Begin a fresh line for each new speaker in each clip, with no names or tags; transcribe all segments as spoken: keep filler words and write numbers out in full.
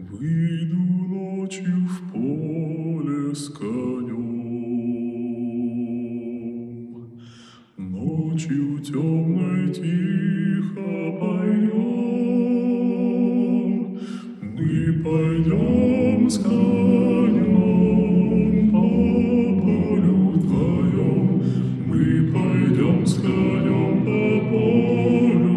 Выйду ночью в поле с конем, ночью темной тихо пойдем, мы пойдем с конем по полю вдвоем, мы пойдем с конем по полю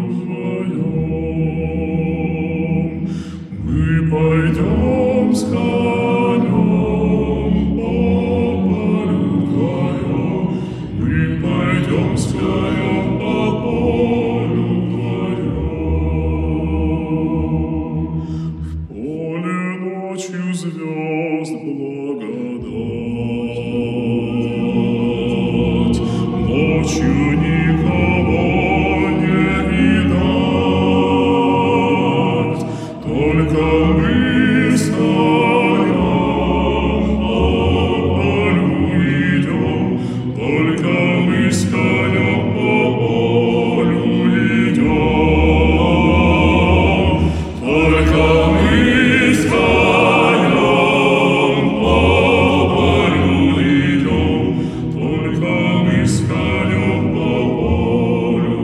вдвоем, мы пойдем с конем по полю вдвоем, мы пойдем с конем по полю вдвоем. В поле ночью звезд благодать, ночью никого не видать, только мы с конем по полю идем, только мы с конем по полю идем, только мы с конем по полю идем, только мы с конем по полю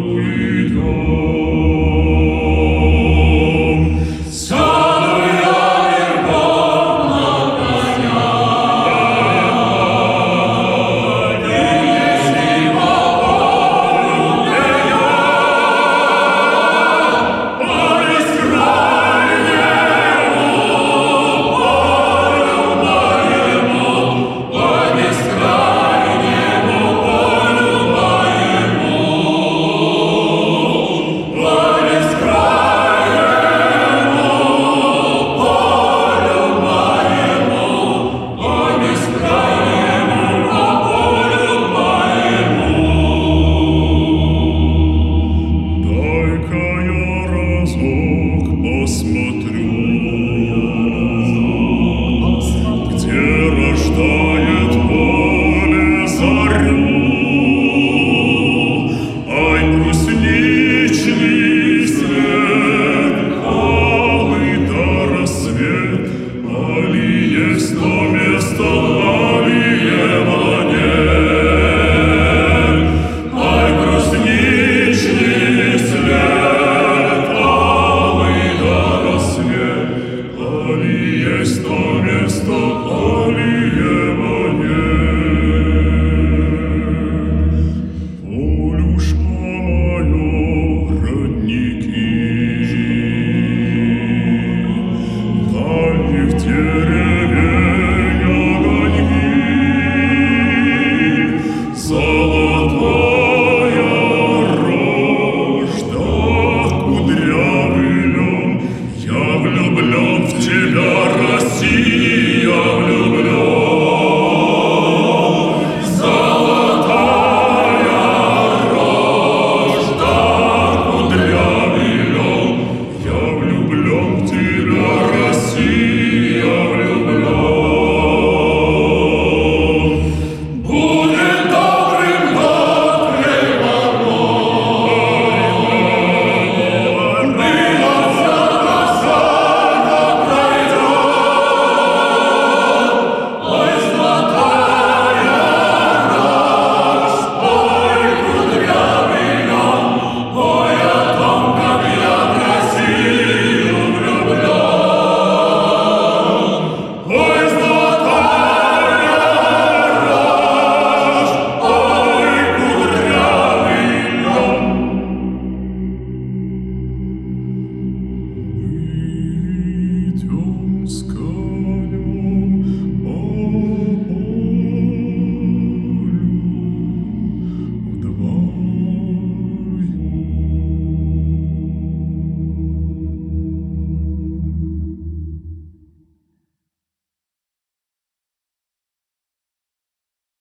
идем. Сяду я верхом на коня, и если по полю пойдем, по бескрайнему полю моему, по бескрайнему полю моему, по бескрайнему полю моему, по бескрайнему полю моему. Дай-ка я разок посмотрю, где рождает поле зарю. Ай, брусничный свет, алый да рассвет, али есть то место, али его нет. Ай, брусничный свет, алый да рассвет, али есть то место, али его нет. Полюшка моё, родники, дальних дел